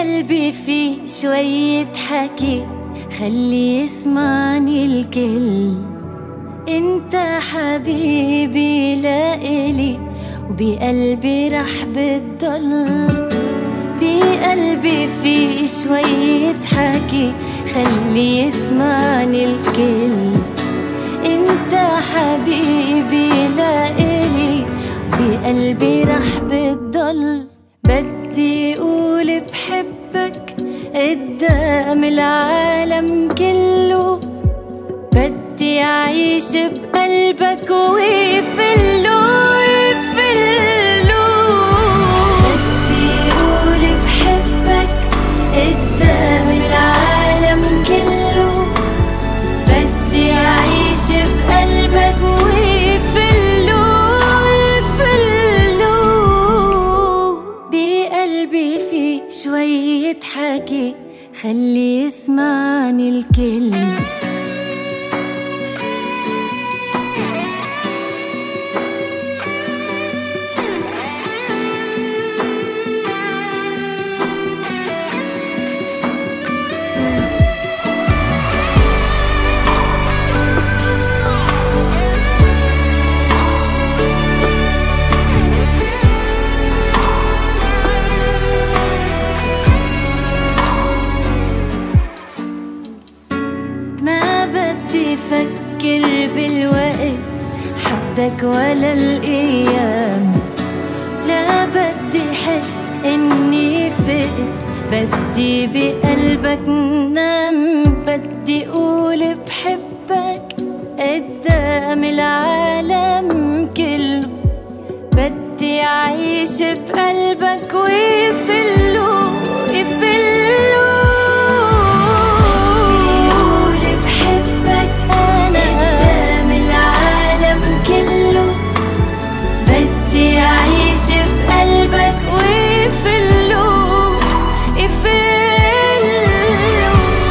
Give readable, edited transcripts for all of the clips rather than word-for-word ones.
بقلبي في شوية حكي، خلي يسمعني الكل. انت حبيبي لإلي، وبقلبي رح بتضل. بقلبي في شوية حكي، خلي يسمعني الكل. انت حبيبي لإلي، بقلبي رح بتضل. بدي اقول بحبك قدام العالم كله، بدي اعيش بقلبك ويفلو يفلو. بدي اقول بحبك قدام العالم كله، بدي اعيش بقلبك ويفلو يفلو. بقلبي في شوية حكي، خلي يسمعني الكل. فكر بالوقت حدك ولا الأيام، لا بدي حس إني فقت، بدي بقلبك نام. بدي أقول بحبك قدام العالم كله، بدي أعيش بقلبك ويفلو يفلو. بدي أعيش بقلبك ويفلو يفلو.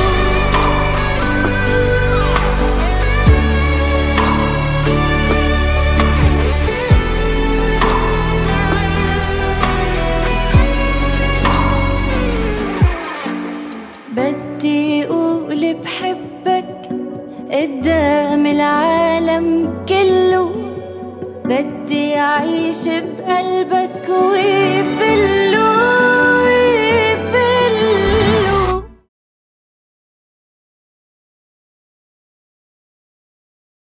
بدي أقول بحبك قدام العالم كله، بدي أعيش بقلبك ويفلو.